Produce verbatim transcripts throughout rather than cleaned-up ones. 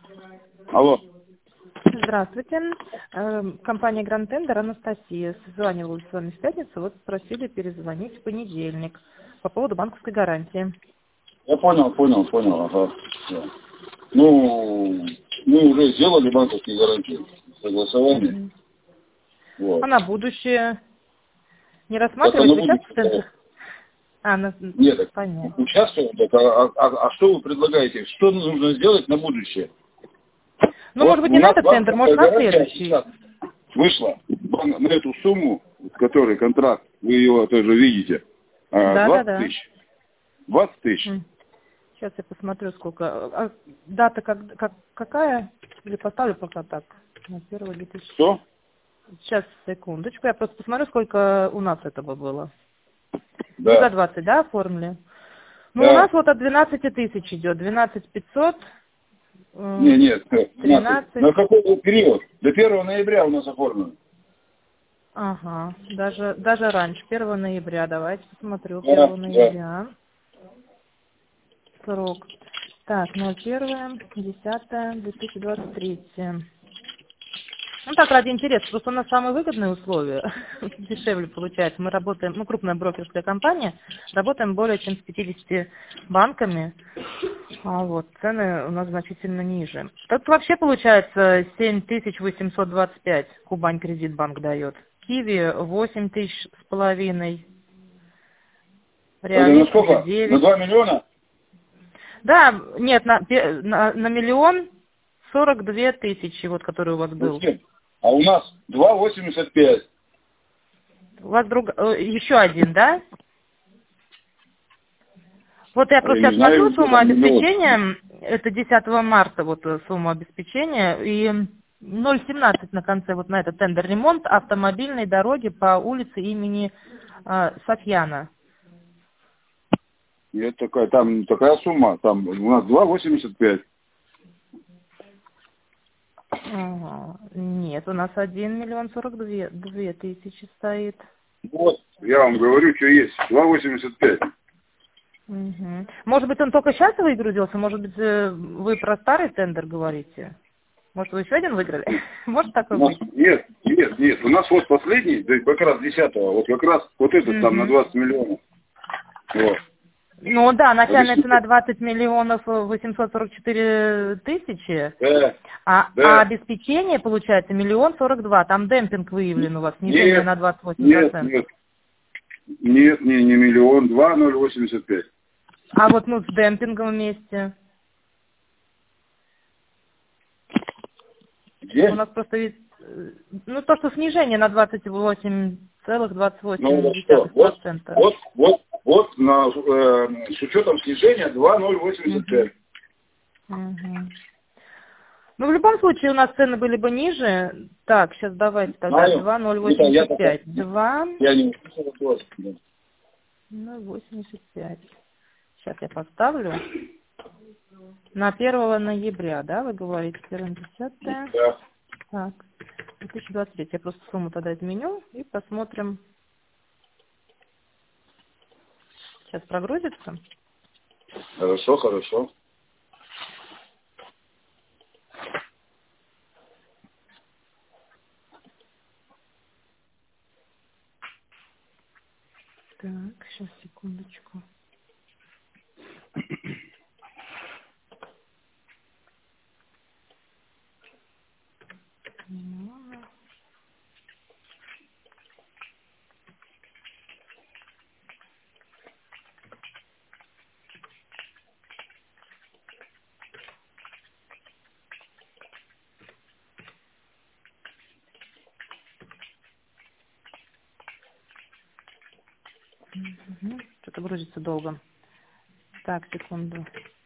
Алло. Здравствуйте. Э, Компания Grand Tender, Анастасия. Созванивалась с вами в пятницу, вот просили перезвонить в понедельник по поводу банковской гарантии. Я понял, понял, понял. Ага. Да. Ну, мы уже сделали банковские гарантии, согласование. Мгм. Вот. А на будущее не Так оно рассматриваете будет. сейчас в центре? А, на... Нет, так понятно. участвуем. Так, а, а- а что вы предлагаете? Что нужно сделать на будущее? Ну, может Вот быть, у не на нас этот тендер, может, банковская на гарантия следующий. сейчас вышла бан- на эту сумму, с которой контракт, вы его тоже видите, а, Да, да, двадцать да. тысяч. двадцать тысяч. Сейчас я посмотрю, сколько. А дата как, как, какая? Или поставлю пока так? На первый две тысячи. Что? Сейчас, секундочку. Я просто посмотрю, сколько у нас этого было. Вы за Да. двадцать, да, оформили? Ну, у нас Да. вот от двенадцати тысяч идет. двенадцать пятьсот, Не, э, нет, двенадцать. тринадцать. На какой был период? До первого ноября у нас оформлено. Ага, даже, даже раньше, первого ноября. Давайте посмотрю, Да, первого да. ноября. Срок. Так, ноль первое, десятое, две тысячи двадцать третье. Ну так, ради интереса, просто у нас самые выгодные условия, дешевле получается. Мы работаем, мы крупная брокерская компания, работаем более чем с пятьюдесятью банками, а вот цены у нас значительно ниже. Тут вообще получается семь тысяч восемьсот двадцать пять Кубань Кредитбанк дает. Киви восемь тысяч с половиной, Это на Реалист уже сколько? На девять. два миллиона? Да, нет, на, пе- на, на миллион сорок две тысячи, вот который у вас был. Зачем? А у нас два восемьдесят пять. У вас друг, э, еще один, да? Вот я А я просто не сейчас смотрю знаю, где сумму там миллион. обеспечения, это десятого марта вот э, сумма обеспечения, и ноль семнадцать на конце вот на этот тендер ремонт автомобильной дороги по улице имени э, Софьяна. Нет, такая, там такая сумма. Там у нас два восемьдесят пять. Ага. Нет, у нас один миллион сорок две, две тысячи стоит. Вот, я вам говорю, что есть. два восемьдесят пять. Мгм. Может быть, он только сейчас выгрузился? Может быть, э, вы про старый тендер говорите? Может, вы еще один выиграли? Может У такое нас быть? нет, нет, нет. У нас вот последний, да, как раз десятого, вот как раз вот этот там на Мгм. двадцать миллионов. Вот. Ну да, начальная цена Обеспечение. двадцать миллионов восемьсот сорок четыре тысячи, Да, а, а да. обеспечение получается миллион сорок два. Там демпинг выявлен у вас, снижение Нет, на двадцать восемь нет, процентов. нет. Нет, не, не миллион, два, ноль восемьдесят пять. А вот ну с демпингом вместе. У Где? нас просто ведь, э, ну то, что снижение на двадцать восемь целых двадцать Ну восемь вот что, десятых вот, процента. вот, вот, вот на, э, с учетом снижения два ноль восемьдесят Мгм. пять. Мгм. Ну, в любом случае, у нас цены были бы ниже. Так, сейчас давайте тогда Знаю. два ноль Это я восемьдесят пока, пять. два я не услышал вопрос. Да. ноль восемьдесят пять. Сейчас я поставлю. На первого ноября, да, вы говорите, первое десятое. Да. Так, две тысячи двадцать третий. Я просто сумму тогда изменю и посмотрим. Сейчас прогрузится. Хорошо, хорошо. Так, сейчас, секундочку. Миллиона. Мгм. Что-то грузится долго. Так, секунду.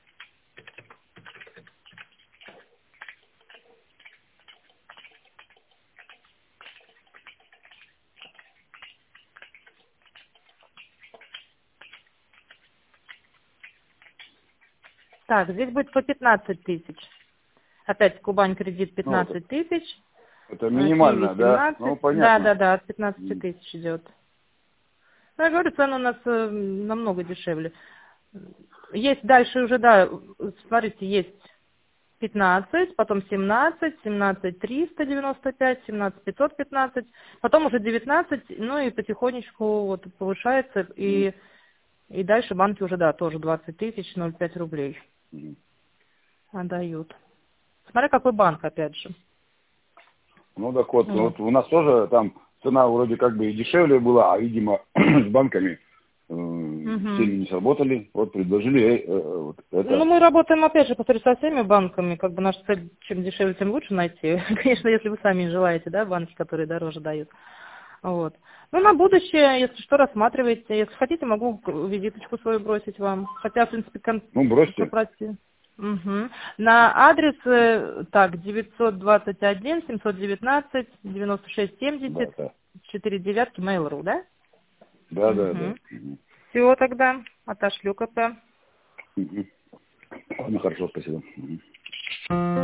Так, здесь будет по пятнадцать тысяч. Опять Кубань кредит Ну, это, пятнадцать тысяч. это А, Киви минимально, да? Ну, семнадцать. Да, понятно. да, да, от пятнадцати М. тысяч идет. Ну, я говорю, цены у нас э, намного дешевле. Есть дальше уже, да, смотрите, есть пятнадцать, потом семнадцать, семнадцать триста девяносто пять, семнадцать пятьсот пятнадцать, потом уже девятнадцать, ну и потихонечку вот повышается, и, и дальше банки уже, да, тоже двадцать тысяч, ноль пять рублей отдают. Смотря какой банк, опять же. Ну так вот, Вот. вот у нас тоже там цена вроде как бы и дешевле была, а видимо с банками э, Угу. все не сработали. Вот предложили э, э, вот это. Ну, мы работаем, опять же, повторюсь, со всеми банками, как бы наша цель, чем дешевле, тем лучше найти. Конечно, если вы сами желаете, да, банки, которые дороже дают. Вот. Ну, на будущее, если что, рассматривайте. Если хотите, могу визиточку свою бросить вам. Хотя, в принципе, кон... Ну, бросьте. корпоратив. Угу. На адрес, э, так, девятьсот двадцать один семьсот девятнадцать девяносто шесть семьдесят, Да, да. четыре девятки, Mail.ru, да? Да, Угу. да, да. Все тогда, отошлю КП. Угу. Ну, хорошо, спасибо. Угу.